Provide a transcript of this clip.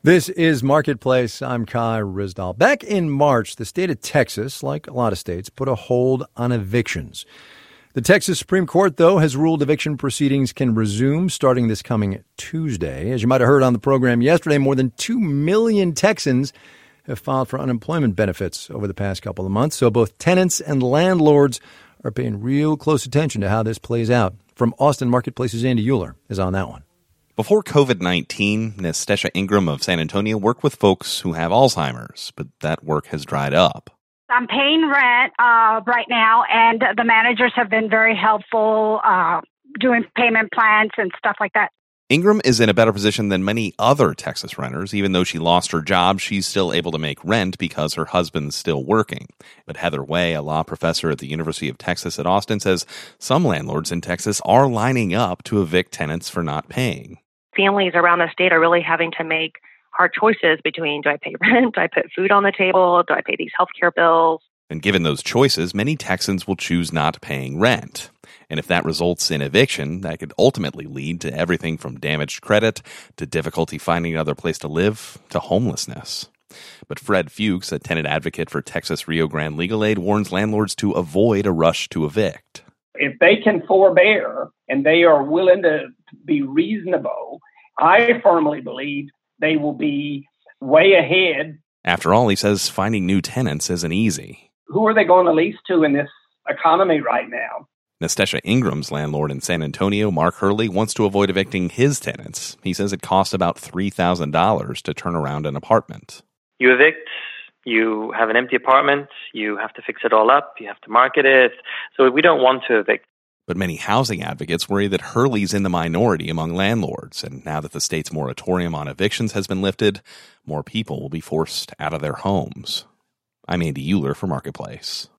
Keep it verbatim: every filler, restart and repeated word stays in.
This is Marketplace. I'm Kai Ryssdal. Back in March, the state of Texas, like a lot of states, put a hold on evictions. The Texas Supreme Court, though, has ruled eviction proceedings can resume starting this coming Tuesday. As you might have heard on the program yesterday, more than two million Texans have filed for unemployment benefits over the past couple of months. So both tenants and landlords are paying real close attention to how this plays out. From Austin, Marketplace's Andy Euler is on that one. Before covid nineteen, Nestesha Ingram of San Antonio worked with folks who have Alzheimer's, but that work has dried up. I'm paying rent uh, right now, and the managers have been very helpful uh, doing payment plans and stuff like that. Ingram is in a better position than many other Texas renters. Even though she lost her job, she's still able to make rent because her husband's still working. But Heather Way, a law professor at the University of Texas at Austin, says some landlords in Texas are lining up to evict tenants for not paying. Families around the state are really having to make hard choices between, do I pay rent, do I put food on the table, do I pay these healthcare bills? And given those choices, many Texans will choose not paying rent. And if that results in eviction, that could ultimately lead to everything from damaged credit to difficulty finding another place to live to homelessness. But Fred Fuchs, a tenant advocate for Texas Rio Grande Legal Aid, warns landlords to avoid a rush to evict. If they can forbear and they are willing to be reasonable, I firmly believe they will be way ahead. After all, he says finding new tenants isn't easy. Who are they going to lease to in this economy right now? Nestesha Ingram's landlord in San Antonio, Mark Hurley, wants to avoid evicting his tenants. He says it costs about three thousand dollars to turn around an apartment. You evict, you have an empty apartment, you have to fix it all up, you have to market it. So we don't want to evict. But many housing advocates worry that Hurley's in the minority among landlords, and now that the state's moratorium on evictions has been lifted, more people will be forced out of their homes. I'm Andy Euler for Marketplace.